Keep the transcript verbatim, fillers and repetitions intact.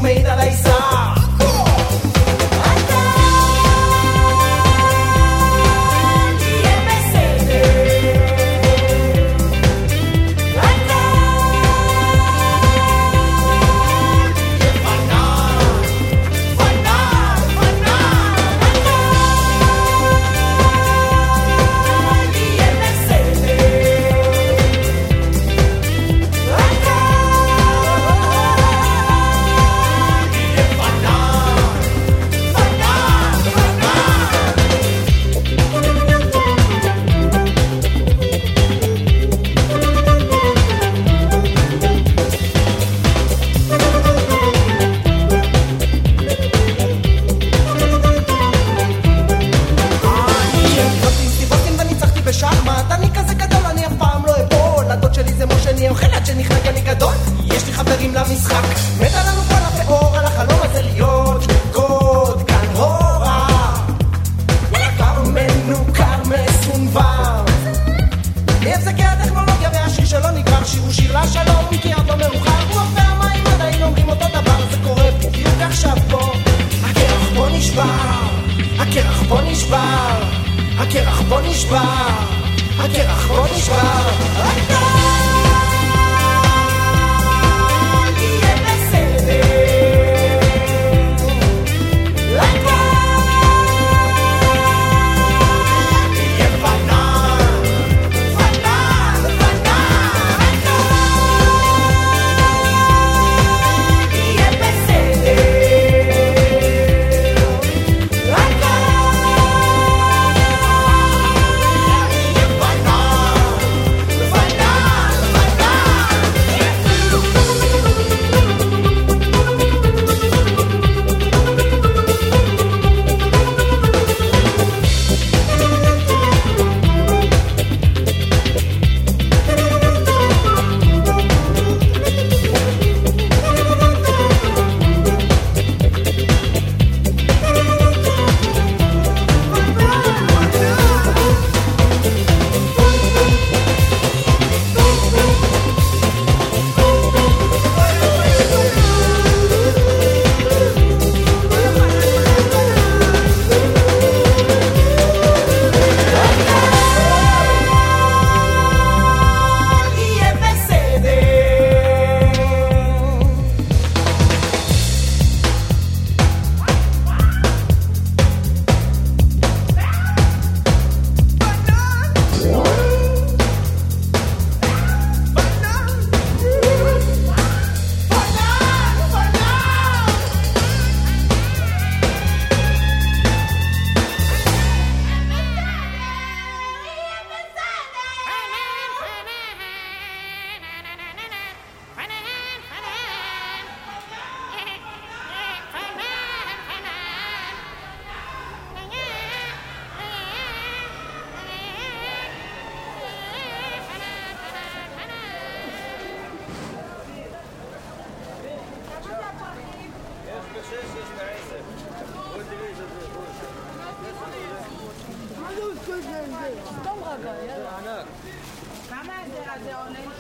מעיד על העיסה. בשחמט, אני כזה גדול, אני אף פעם לא אפול. הדוד שלי זה משה, אני אוכל עד שנחנק אני גדול. יש לי חברים למשחק, מתה לנו כל הפאור על החלום הזה להיות קוד כאן הורה. יקר מנוכר מסונבר, להפסקי הטכנולוגיה והשיר שלא נגרר. שיר הוא שיר לשלום, כי עוד לא מאוחר. רוח והמים עדיין אומרים אותו דבר, זה קורה בדיוק עכשיו פה. הקרח פה נשבר, הקרח פה נשבר, הקרח פה נשבר, הקרח פה נשבר. יהיה בסדר, יהיה פנן, פנן, פנן. יהיה בסדר, כמה זה עולה?